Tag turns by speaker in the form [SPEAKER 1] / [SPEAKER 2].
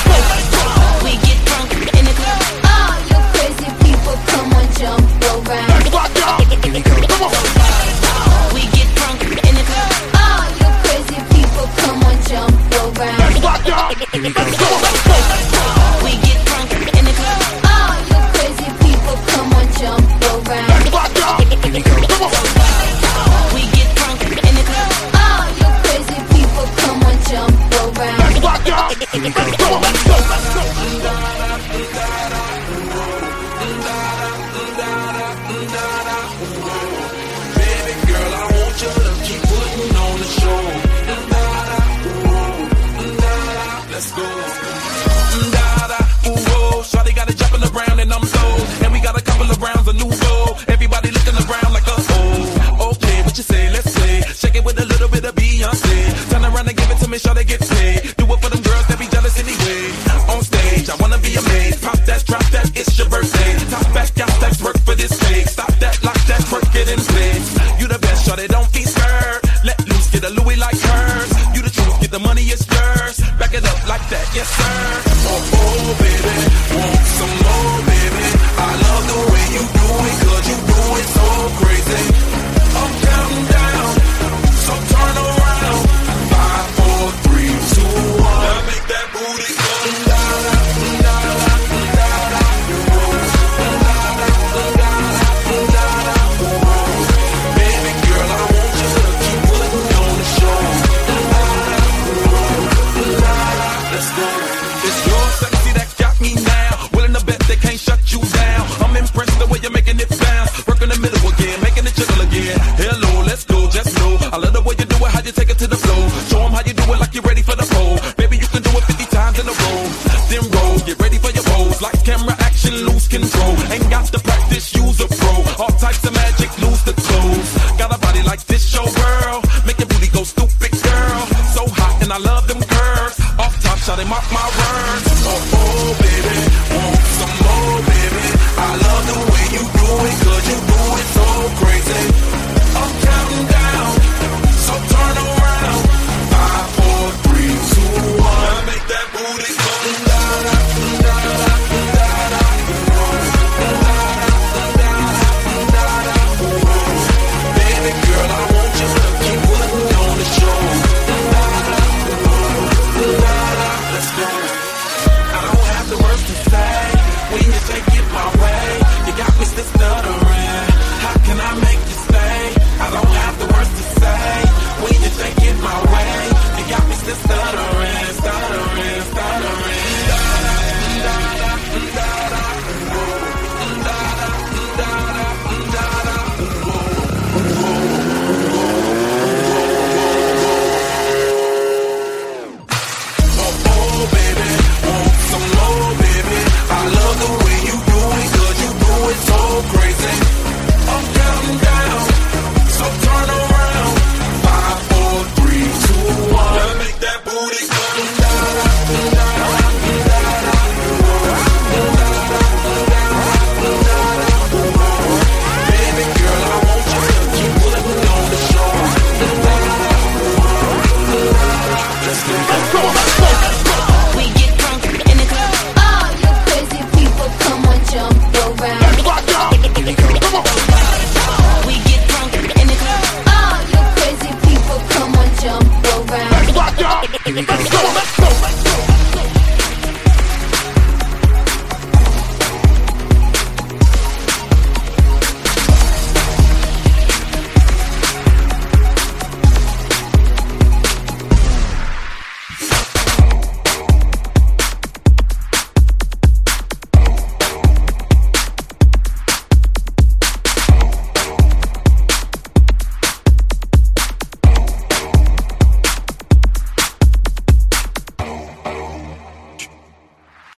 [SPEAKER 1] We get drunk in the club.
[SPEAKER 2] All you crazy people, come on, jump around.
[SPEAKER 1] Here we go. We get drunk in the club.
[SPEAKER 2] All you crazy people, come on, jump around.
[SPEAKER 1] Here we go. We get drunk in the club.
[SPEAKER 2] All you crazy people, come on, jump around.
[SPEAKER 1] Here we go. We get drunk in the club.
[SPEAKER 2] All you crazy people, come on, jump around.
[SPEAKER 1] Here we go.
[SPEAKER 3] Baby girl, I want you to keep putting on the show. Let's go. Shawty got it jumping around and I'm sold. And we got a couple of rounds of new gold. Everybody looking around like a oh. Okay, what you say? Let's play. Shake it with a little bit of Beyonce. Turn around and give it to me, Shawty get paid. Do it for them girls that be jealous anyway. On stage, I wanna be amazed. Pop that, drop that, it's your birthday. Top back, got stacks, work for this stage. Stop that, lock that, work it in place. You the best, Shawty, don't be scared. Let loose, get a Louis like hers. You the truth, get the money, it's yours. Back it up like that, yes sir. Oh baby, want some more, baby. I love the way you do it, 'cause you do it so crazy. I'm counting down, so turn around. 5, 4, 3, 2, 1. Now make that booty go. Baby girl, I want you to keep putting on the show. Let's go. It's your sexy that got me now. Willing to bet they can't shut you down. I'm impressed the way you're making it bounce. Work in the middle again, making it jiggle again. Hello, let's go, just know. I love the way you do it, how you take it to the floor. Show them how you do it like you're ready for the pole. Baby, you can do it 50 times in a row. Then roll, get ready for your pose. Like camera action, lose control. Ain't got to practice, use a pro. All types of magic, lose the clothes. Got a body like this, show girl. Make your booty go stupid, girl. So hot and I love them curves. Off top, shot mark my words. Oh, baby, want some more, baby. I love the way you do it, 'cause you do it so crazy. I'm counting down, so turn around. 5, 4, 3, 2, 1. Make that booty go.